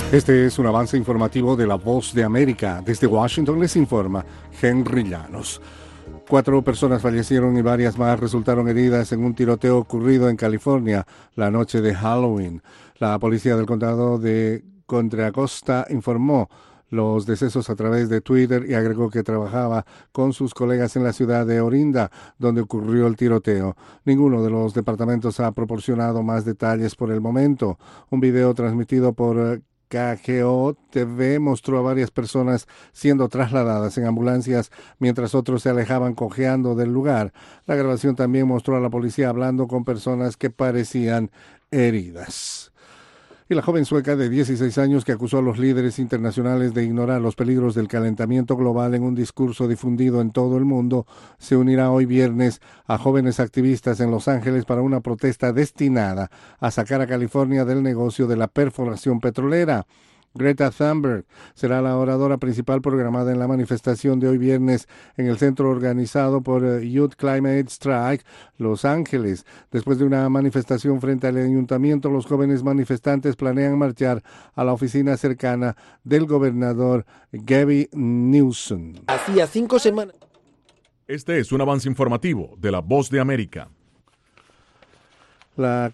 Este es un avance informativo de La Voz de América. Desde Washington les informa Henry Llanos. 4 personas fallecieron y varias más resultaron heridas en un tiroteo ocurrido en California la noche de Halloween. La policía del condado de Contra Costa informó los decesos a través de Twitter y agregó que trabajaba con sus colegas en la ciudad de Orinda, donde ocurrió el tiroteo. Ninguno de los departamentos ha proporcionado más detalles por el momento. Un video transmitido por KGO TV mostró a varias personas siendo trasladadas en ambulancias mientras otros se alejaban cojeando del lugar. La grabación también mostró a la policía hablando con personas que parecían heridas. Y la joven sueca de 16 años que acusó a los líderes internacionales de ignorar los peligros del calentamiento global en un discurso difundido en todo el mundo, se unirá hoy viernes a jóvenes activistas en Los Ángeles para una protesta destinada a sacar a California del negocio de la perforación petrolera. Greta Thunberg será la oradora principal programada en la manifestación de hoy viernes en el centro organizado por Youth Climate Strike, Los Ángeles. Después de una manifestación frente al ayuntamiento, los jóvenes manifestantes planean marchar a la oficina cercana del gobernador Gavin Newsom. Hacía 5 semanas. Este es un avance informativo de La Voz de América. La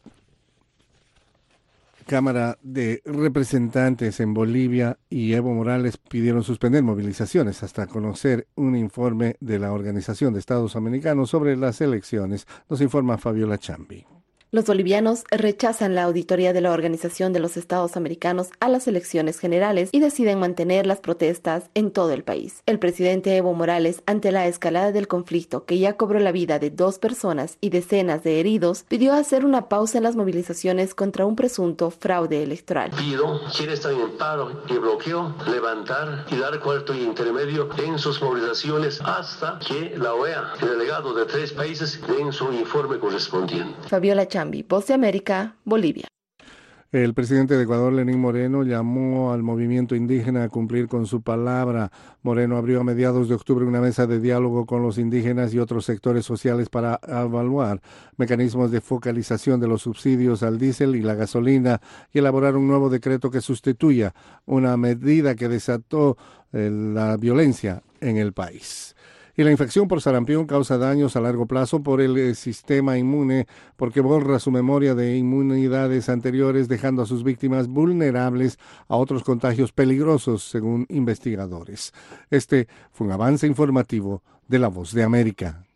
Cámara de Representantes en Bolivia y Evo Morales pidieron suspender movilizaciones hasta conocer un informe de la Organización de Estados Americanos sobre las elecciones. Nos informa Fabiola Chambi. Los bolivianos rechazan la auditoría de la Organización de los Estados Americanos a las elecciones generales y deciden mantener las protestas en todo el país. El presidente Evo Morales, ante la escalada del conflicto que ya cobró la vida de 2 personas y decenas de heridos, pidió hacer una pausa en las movilizaciones contra un presunto fraude electoral. Pido quienes están en paro y bloqueo, levantar y dar cuarto y intermedio en sus movilizaciones hasta que la OEA, el delegado de 3 países, den su informe correspondiente. Fabiola Chambi, Voz de América, Bolivia. El presidente de Ecuador, Lenín Moreno, llamó al movimiento indígena a cumplir con su palabra. Moreno abrió a mediados de octubre una mesa de diálogo con los indígenas y otros sectores sociales para evaluar mecanismos de focalización de los subsidios al diésel y la gasolina y elaborar un nuevo decreto que sustituya una medida que desató la violencia en el país. Y la infección por sarampión causa daños a largo plazo por el sistema inmune porque borra su memoria de inmunidades anteriores, dejando a sus víctimas vulnerables a otros contagios peligrosos, según investigadores. Este fue un avance informativo de La Voz de América.